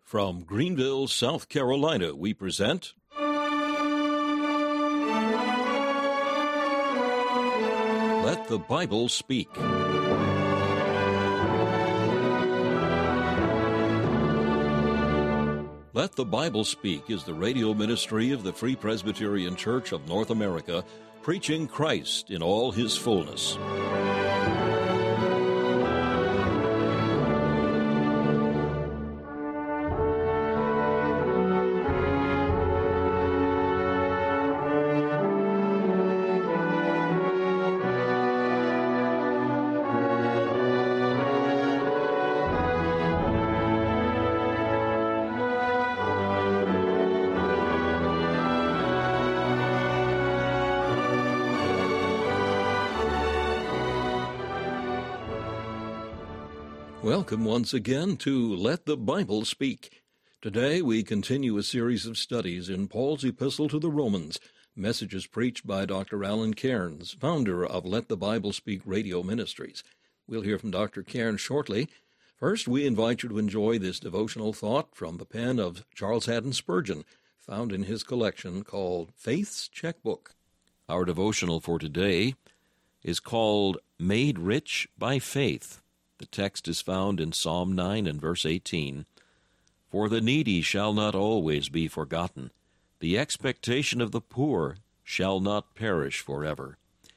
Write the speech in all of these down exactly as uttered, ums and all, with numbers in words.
From Greenville, South Carolina, we present Let the Bible Speak. Let the Bible Speak is the radio ministry of the Free Presbyterian Church of North America, preaching Christ in all his fullness. Welcome once again to Let the Bible Speak. Today we continue a series of studies in Paul's Epistle to the Romans, messages preached by Doctor Alan Cairns, founder of Let the Bible Speak Radio Ministries. We'll hear from Doctor Cairns shortly. First, we invite you to enjoy this devotional thought from the pen of Charles Haddon Spurgeon, found in his collection called Faith's Checkbook. Our devotional for today is called Made Rich by Faith. The text is found in Psalm nine and verse eighteen. For the needy shall not always be forgotten. The expectation of the poor shall not perish forever.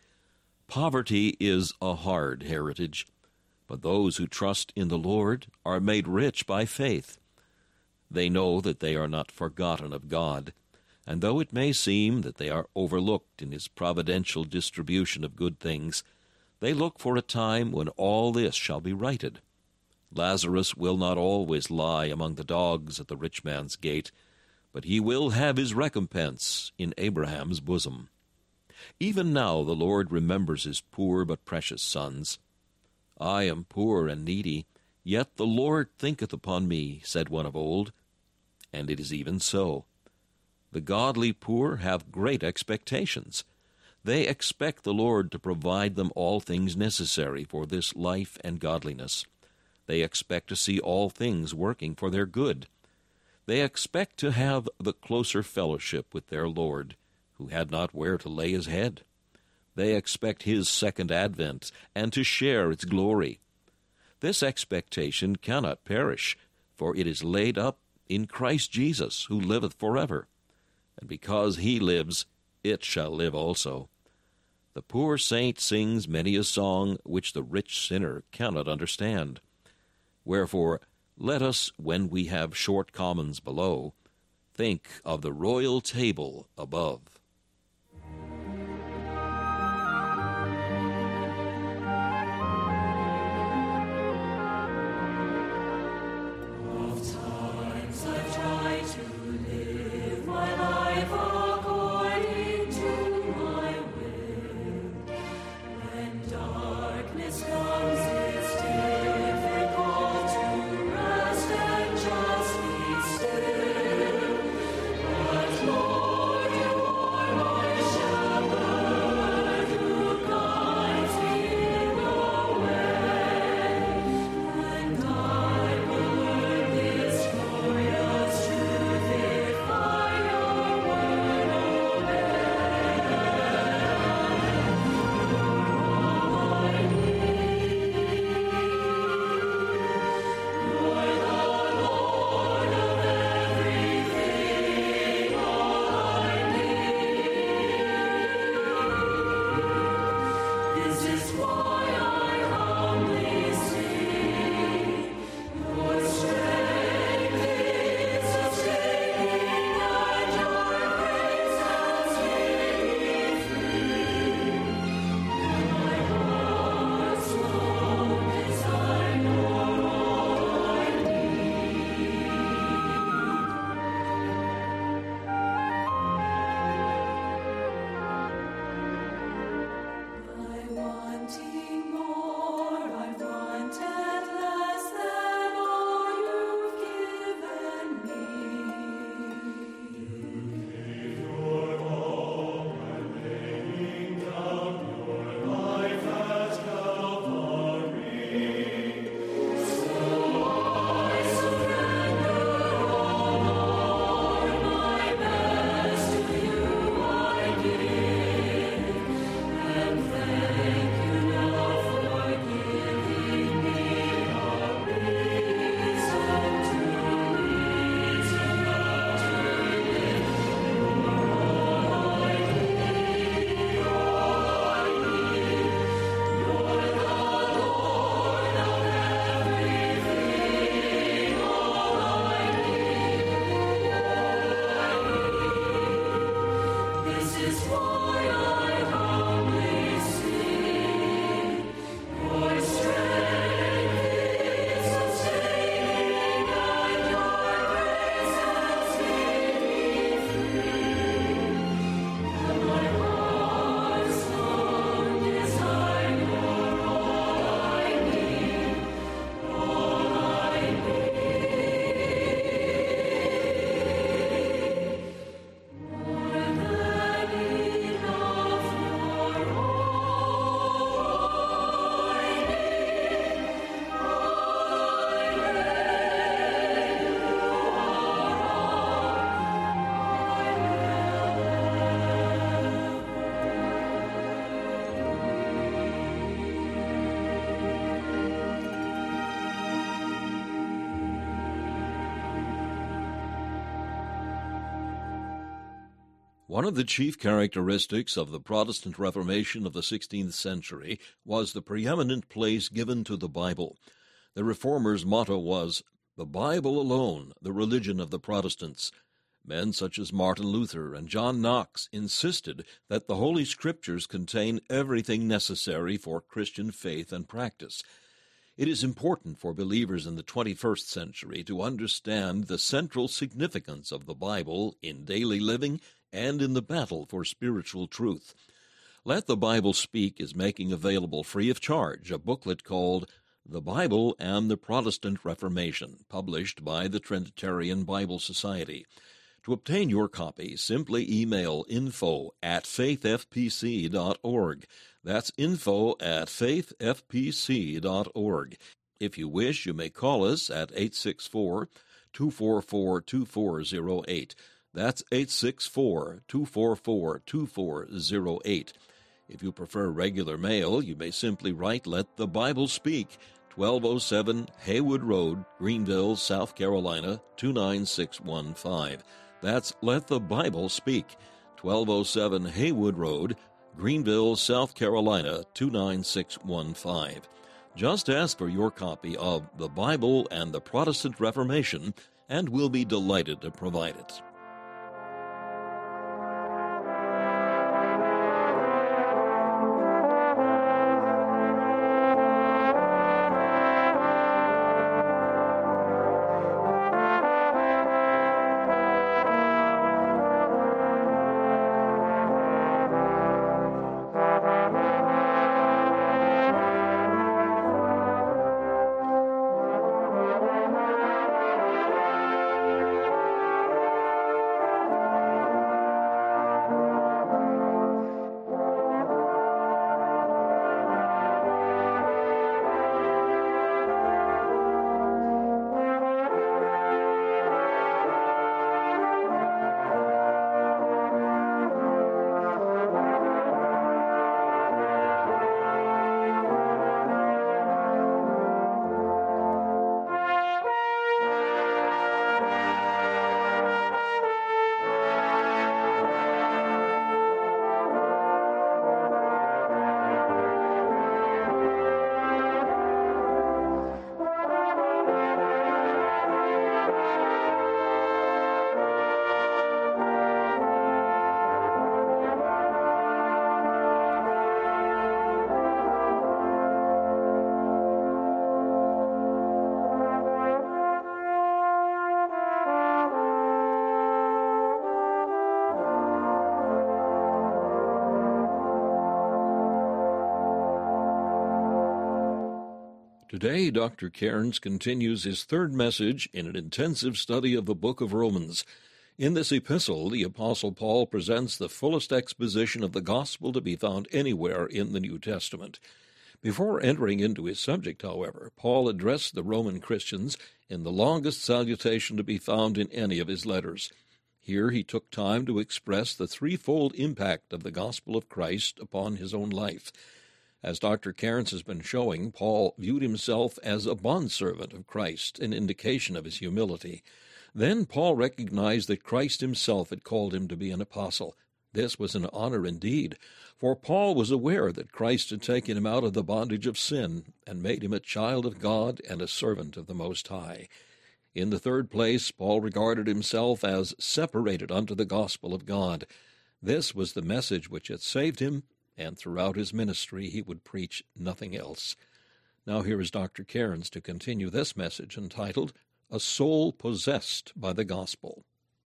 Poverty is a hard heritage, but those who trust in the Lord are made rich by faith. They know that they are not forgotten of God, and though it may seem that they are overlooked in his providential distribution of good things, they look for a time when all this shall be righted. Lazarus will not always lie among the dogs at the rich man's gate, but he will have his recompense in Abraham's bosom. Even now the Lord remembers his poor but precious sons. I am poor and needy, yet the Lord thinketh upon me, said one of old. And it is even so. The godly poor have great expectations. They expect the Lord to provide them all things necessary for this life and godliness. They expect to see all things working for their good. They expect to have the closer fellowship with their Lord, who had not where to lay his head. They expect his second advent and to share its glory. This expectation cannot perish, for it is laid up in Christ Jesus, who liveth forever. And because he lives, it shall live also. The poor saint sings many a song which the rich sinner cannot understand. Wherefore, let us, when we have short commons below, think of the royal table above. One of the chief characteristics of the Protestant Reformation of the sixteenth century was the preeminent place given to the Bible. The Reformers' motto was, "The Bible alone, the religion of the Protestants." Men such as Martin Luther and John Knox insisted that the Holy Scriptures contain everything necessary for Christian faith and practice. It is important for believers in the twenty-first century to understand the central significance of the Bible in daily living and in the battle for spiritual truth. Let the Bible Speak is making available free of charge a booklet called The Bible and the Protestant Reformation, published by the Trinitarian Bible Society. To obtain your copy, simply email info at faith f p c dot org. That's info at faith f p c dot org. If you wish, you may call us at eight six four, two four four, two four zero eight. That's eight six four, two four four, two four zero eight. If you prefer regular mail, you may simply write Let the Bible Speak, twelve oh seven Haywood Road, Greenville, South Carolina, two nine six one five. That's Let the Bible Speak, twelve oh seven Haywood Road, Greenville, South Carolina, two nine six one five. Just ask for your copy of The Bible and the Protestant Reformation, and we'll be delighted to provide it. Today, Doctor Cairns continues his third message in an intensive study of the book of Romans. In this epistle, the Apostle Paul presents the fullest exposition of the gospel to be found anywhere in the New Testament. Before entering into his subject, however, Paul addressed the Roman Christians in the longest salutation to be found in any of his letters. Here he took time to express the threefold impact of the gospel of Christ upon his own life. As Doctor Cairns has been showing, Paul viewed himself as a bondservant of Christ, an indication of his humility. Then Paul recognized that Christ himself had called him to be an apostle. This was an honor indeed, for Paul was aware that Christ had taken him out of the bondage of sin and made him a child of God and a servant of the Most High. In the third place, Paul regarded himself as separated unto the gospel of God. This was the message which had saved him, and throughout his ministry he would preach nothing else. Now here is Doctor Cairns to continue this message entitled, A Soul Possessed by the Gospel.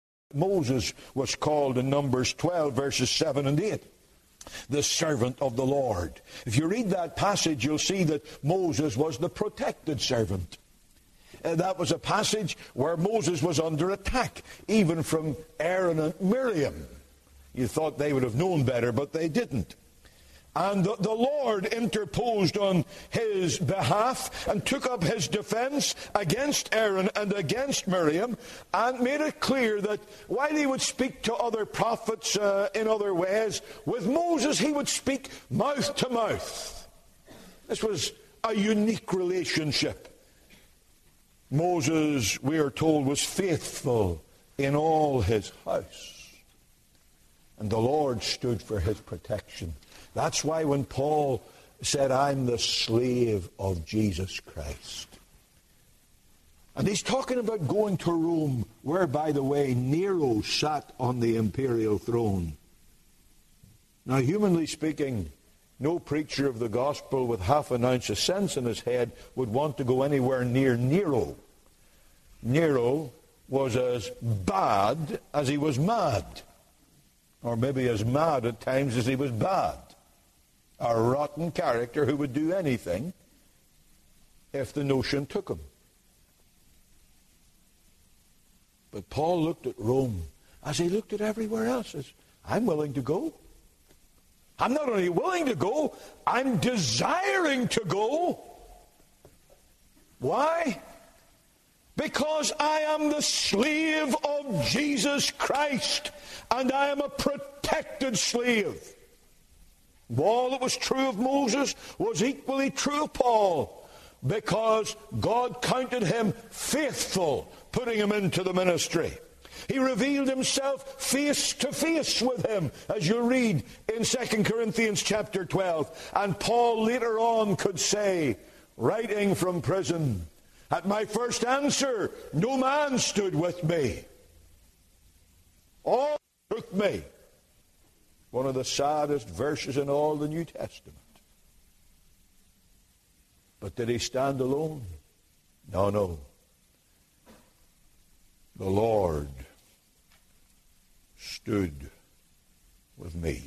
Moses was called in Numbers twelve, verses seven and eight, the servant of the Lord. If you read that passage, you'll see that Moses was the protected servant. Uh, that was a passage where Moses was under attack, even from Aaron and Miriam. You thought they would have known better, but they didn't. And the, the Lord interposed on his behalf and took up his defense against Aaron and against Miriam and made it clear that while he would speak to other prophets uh, in other ways, with Moses he would speak mouth to mouth. This was a unique relationship. Moses, we are told, was faithful in all his house. And the Lord stood for his protection. That's why when Paul said, I'm the slave of Jesus Christ. And he's talking about going to Rome, where, by the way, Nero sat on the imperial throne. Now, humanly speaking, no preacher of the gospel with half an ounce of sense in his head would want to go anywhere near Nero. Nero was as bad as he was mad. Or maybe as mad at times as he was bad. A rotten character who would do anything if the notion took him. But Paul looked at Rome as he looked at everywhere else. As, I'm willing to go. I'm not only willing to go, I'm desiring to go. Why? Because I am the slave of Jesus Christ, and I am a protected slave. All that was true of Moses was equally true of Paul, because God counted him faithful, putting him into the ministry. He revealed himself face to face with him, as you read in Second Corinthians chapter twelve. And Paul later on could say, writing from prison, at my first answer, no man stood with me. All took me. One of the saddest verses in all the New Testament. But did he stand alone? No, no. The Lord stood with me.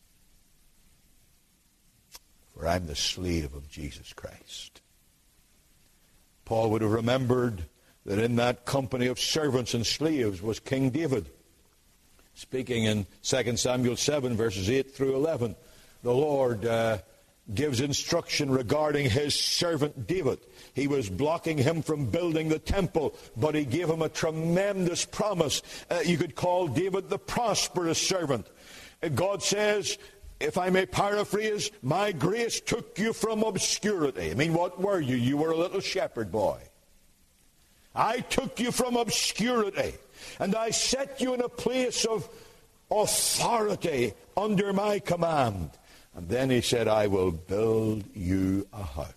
For I'm the slave of Jesus Christ. Paul would have remembered that in that company of servants and slaves was King David. Speaking in Second Samuel seven, verses eight through eleven, the Lord uh, gives instruction regarding his servant David. He was blocking him from building the temple, but he gave him a tremendous promise. Uh, you could call David the prosperous servant. Uh, God says, if I may paraphrase, my grace took you from obscurity. I mean, what were you? You were a little shepherd boy. I took you from obscurity, and I set you in a place of authority under my command. And then he said, I will build you a house.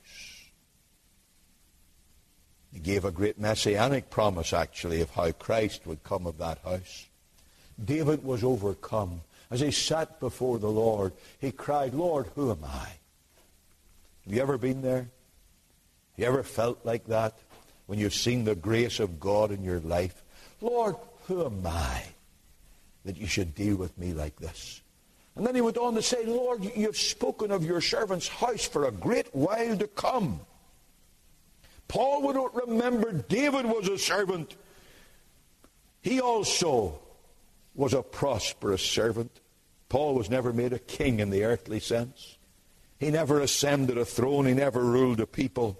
He gave a great messianic promise, actually, of how Christ would come of that house. David was overcome. As he sat before the Lord, he cried, Lord, who am I? Have you ever been there? Have you ever felt like that when you've seen the grace of God in your life? Lord, who am I that you should deal with me like this? And then he went on to say, Lord, you've spoken of your servant's house for a great while to come. Paul would remember David was a servant. He also was a prosperous servant. Paul was never made a king in the earthly sense. He never ascended a throne. He never ruled a people.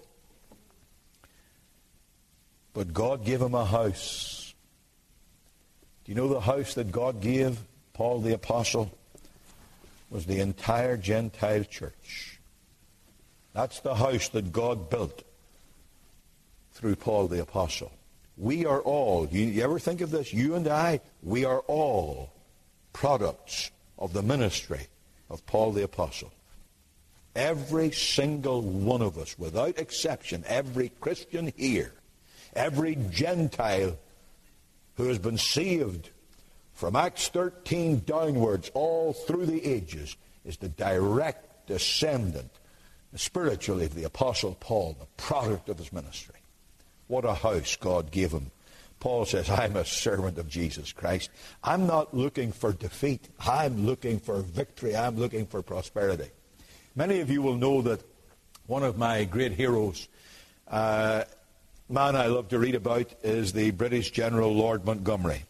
But God gave him a house. Do you know the house that God gave Paul the Apostle? Was the entire Gentile church. That's the house that God built through Paul the Apostle. We are all, you, you ever think of this? You and I, we are all products of the ministry of Paul the Apostle. Every single one of us, without exception, every Christian here, every Gentile who has been saved from Acts thirteen downwards, all through the ages, is the direct descendant, spiritually, of the Apostle Paul, the product of his ministry. What a house God gave him. Paul says, I'm a servant of Jesus Christ. I'm not looking for defeat. I'm looking for victory. I'm looking for prosperity. Many of you will know that one of my great heroes, uh, man I love to read about, is the British General Lord Montgomery.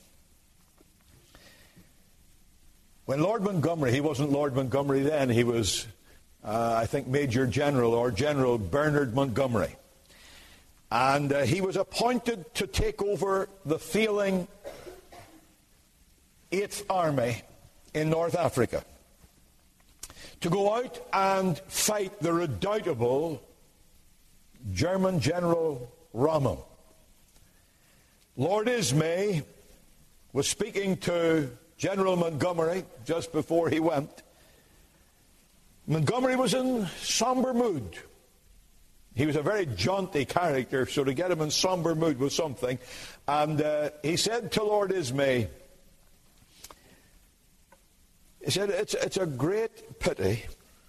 When Lord Montgomery, he wasn't Lord Montgomery then, he was, uh, I think, Major General or General Bernard Montgomery. And uh, he was appointed to take over the failing Eighth Army in North Africa, to go out and fight the redoubtable German General Rommel. Lord Ismay was speaking to General Montgomery, just before he went, Montgomery was in somber mood. He was a very jaunty character, so to get him in somber mood was something. And uh, he said to Lord Ismay, he said, it's, it's a great pity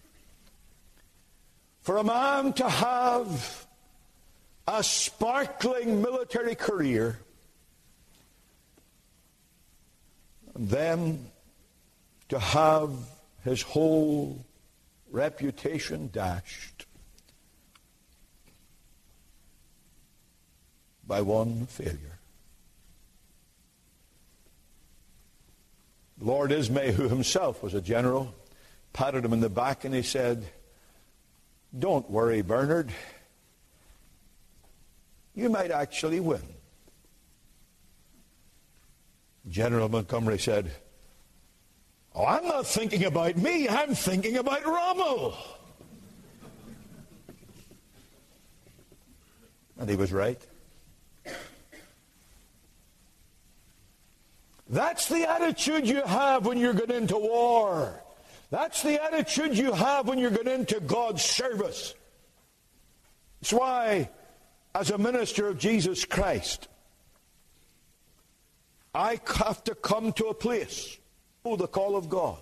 for a man to have a sparkling military career and then to have his whole reputation dashed by one failure. Lord Ismay, who himself was a general, patted him in the back and he said, "Don't worry, Bernard. You might actually win." General Montgomery said, "Oh, I'm not thinking about me. I'm thinking about Rommel." And he was right. That's the attitude you have when you're going into war. That's the attitude you have when you're going into God's service. That's why, as a minister of Jesus Christ, I have to come to a place, know the call of God.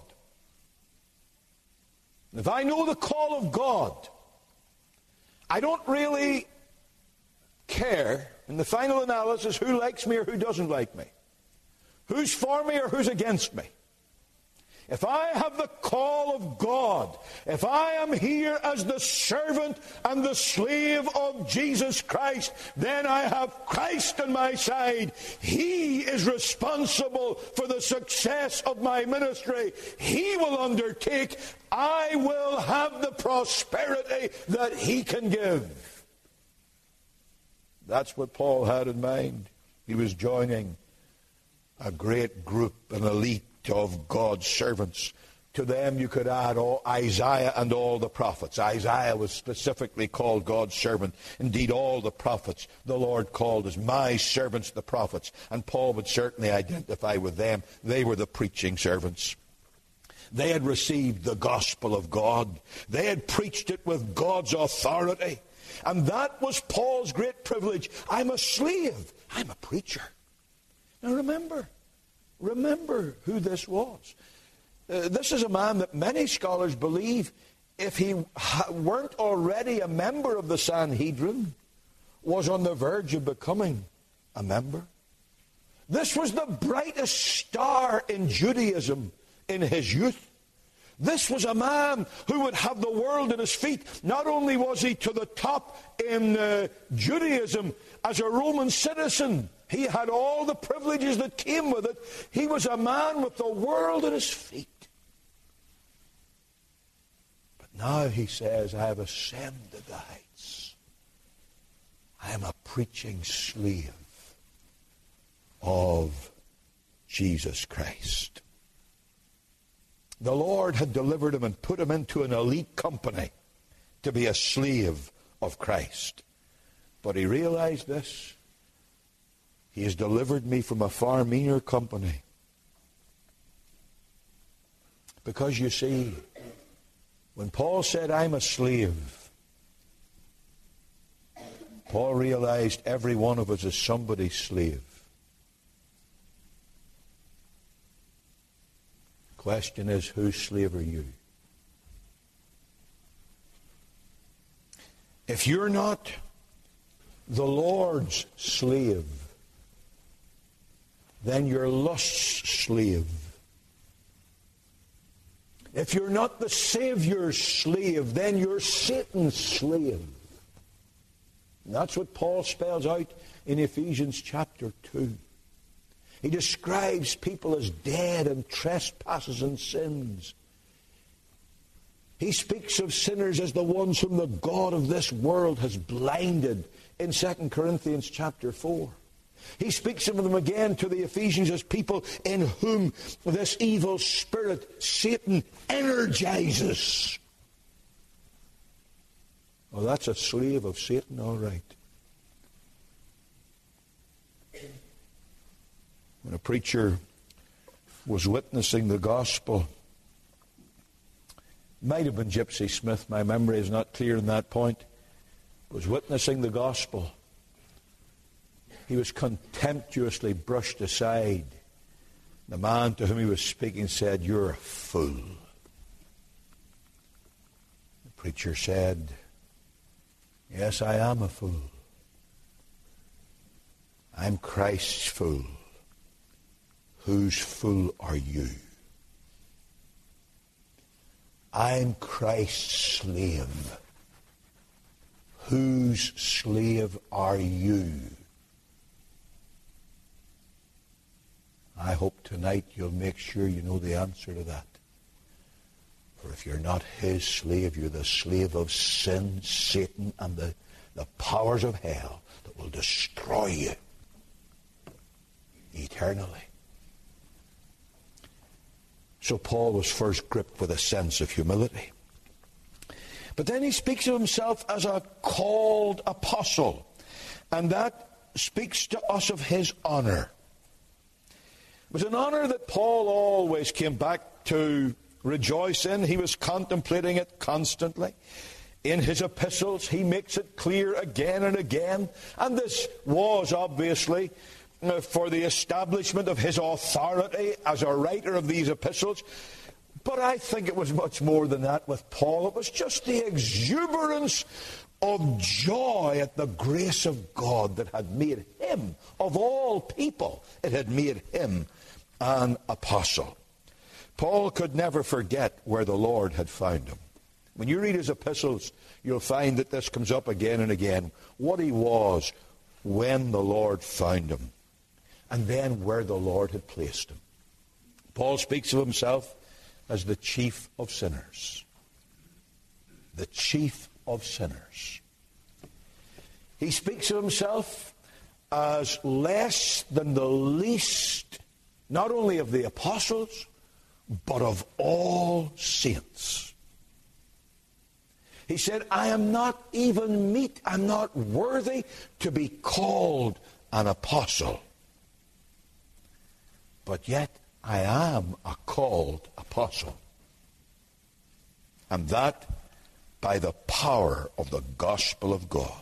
If I know the call of God, I don't really care, in the final analysis, who likes me or who doesn't like me. Who's for me or who's against me? If I have the call of God, if I am here as the servant and the slave of Jesus Christ, then I have Christ on my side. He is responsible for the success of my ministry. He will undertake. I will have the prosperity that He can give. That's what Paul had in mind. He was joining a great group, an elite of God's servants. To them you could add all Isaiah and all the prophets. Isaiah was specifically called God's servant. Indeed, all the prophets the Lord called as my servants, the prophets. And Paul would certainly identify with them. They were the preaching servants. They had received the gospel of God. They had preached it with God's authority. And that was Paul's great privilege. I'm a slave. I'm a preacher. Now remember, remember who this was. Uh, this is a man that many scholars believe, if he ha- weren't already a member of the Sanhedrin, was on the verge of becoming a member. This was the brightest star in Judaism in his youth. This was a man who would have the world at his feet. Not only was he to the top in uh, Judaism as a Roman citizen, he had all the privileges that came with it. He was a man with the world at his feet. But now he says, I have ascended the heights. I am a preaching slave of Jesus Christ. The Lord had delivered him and put him into an elite company to be a slave of Christ. But he realized this. He has delivered me from a far meaner company. Because you see, when Paul said, I'm a slave, Paul realized every one of us is somebody's slave. The question is, whose slave are you? If you're not the Lord's slave, then you're lust's slave. If you're not the Savior's slave, then you're Satan's slave. And that's what Paul spells out in Ephesians chapter two. He describes people as dead in trespasses and sins. He speaks of sinners as the ones whom the God of this world has blinded in Second Corinthians chapter four. He speaks of them again to the Ephesians as people in whom this evil spirit, Satan, energizes. Well, that's a slave of Satan, all right. When a preacher was witnessing the gospel. Might have been Gypsy Smith. My memory is not clear on that point. Was witnessing the gospel. He was contemptuously brushed aside. The man to whom he was speaking said, "You're a fool." The preacher said, "Yes, I am a fool. I'm Christ's fool. Whose fool are you?" "I'm Christ's slave. Whose slave are you?" I hope tonight you'll make sure you know the answer to that. For if you're not his slave, you're the slave of sin, Satan, and the, the powers of hell that will destroy you eternally. So Paul was first gripped with a sense of humility. But then he speaks of himself as a called apostle. And that speaks to us of his honor. It was an honor that Paul always came back to rejoice in. He was contemplating it constantly. In his epistles, he makes it clear again and again. And this was obviously uh, for the establishment of his authority as a writer of these epistles. But I think it was much more than that with Paul. It was just the exuberance of joy at the grace of God that had made him, of all people, it had made him an apostle. Paul could never forget where the Lord had found him. When you read his epistles, you'll find that this comes up again and again. What he was when the Lord found him. And then where the Lord had placed him. Paul speaks of himself as the chief of sinners. The chief of sinners. He speaks of himself as less than the least, not only of the apostles, but of all saints. He said, "I am not even meet, I'm not worthy to be called an apostle. But yet I am a called apostle. And that by the power of the gospel of God."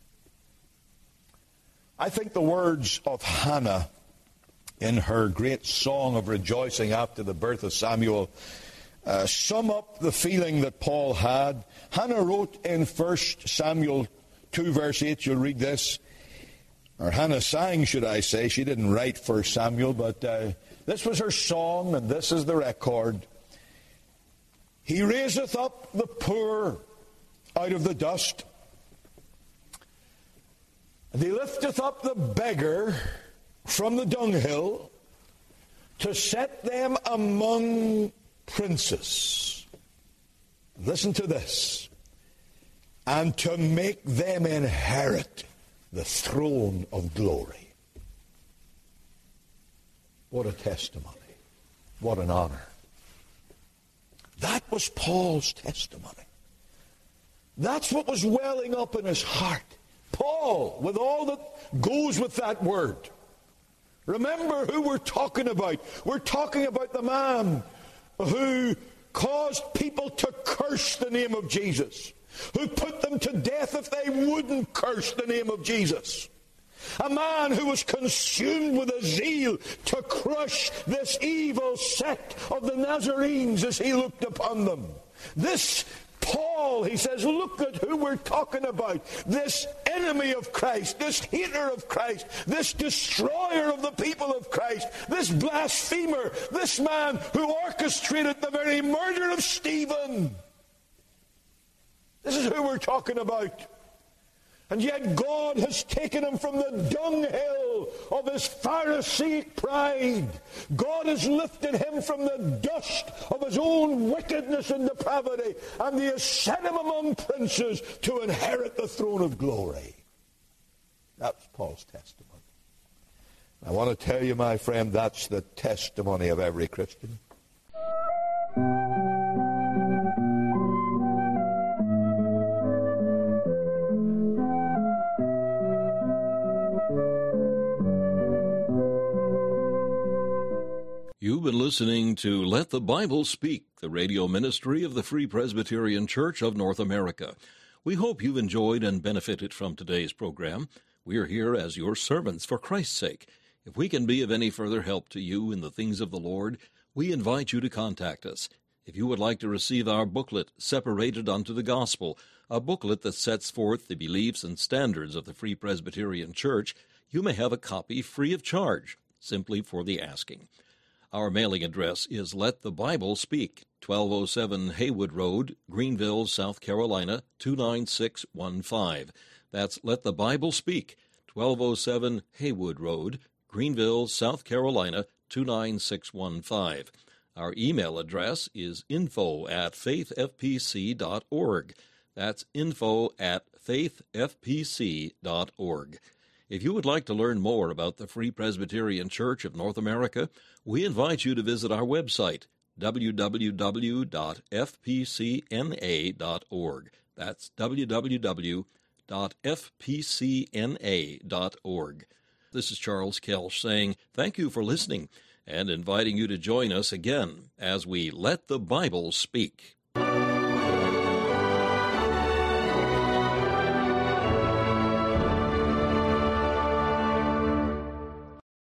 I think the words of Hannah in her great song of rejoicing after the birth of Samuel uh, sum up the feeling that Paul had. Hannah wrote in First Samuel two verse eight, you'll read this, or Hannah sang, should I say. She didn't write First Samuel, but uh, this was her song, and this is the record. "He raiseth up the poor out of the dust, and he lifteth up the beggar from the dunghill, to set them among princes." Listen to this. "And to make them inherit the throne of glory." What a testimony. What an honor. That was Paul's testimony. That's what was welling up in his heart. Paul, with all that goes with that word. Remember who we're talking about. We're talking about the man who caused people to curse the name of Jesus, who put them to death if they wouldn't curse the name of Jesus. A man who was consumed with a zeal to crush this evil sect of the Nazarenes as he looked upon them. This Paul, he says, look at who we're talking about. This enemy of Christ, this hater of Christ, this destroyer of the people of Christ, this blasphemer, this man who orchestrated the very murder of Stephen. This is who we're talking about. And yet God has taken him from the dunghill of his Pharisaic pride. God has lifted him from the dust of his own wickedness and depravity, and he has set him among princes to inherit the throne of glory. That's Paul's testimony. I want to tell you, my friend, that's the testimony of every Christian. You've been listening to Let the Bible Speak, the radio ministry of the Free Presbyterian Church of North America. We hope you've enjoyed and benefited from today's program. We are here as your servants for Christ's sake. If we can be of any further help to you in the things of the Lord, we invite you to contact us. If you would like to receive our booklet, Separated unto the Gospel, a booklet that sets forth the beliefs and standards of the Free Presbyterian Church, you may have a copy free of charge, simply for the asking. Our mailing address is Let the Bible Speak, twelve oh seven Haywood Road, Greenville, South Carolina, two nine six one five. That's Let the Bible Speak, twelve oh seven Haywood Road, Greenville, South Carolina, two nine six one five. Our email address is info at faith f p c dot org. That's info at faith f p c dot org. If you would like to learn more about the Free Presbyterian Church of North America, we invite you to visit our website, w w w dot f p c n a dot org. That's w w w dot f p c n a dot org. This is Charles Kelsch saying thank you for listening and inviting you to join us again as we Let the Bible Speak.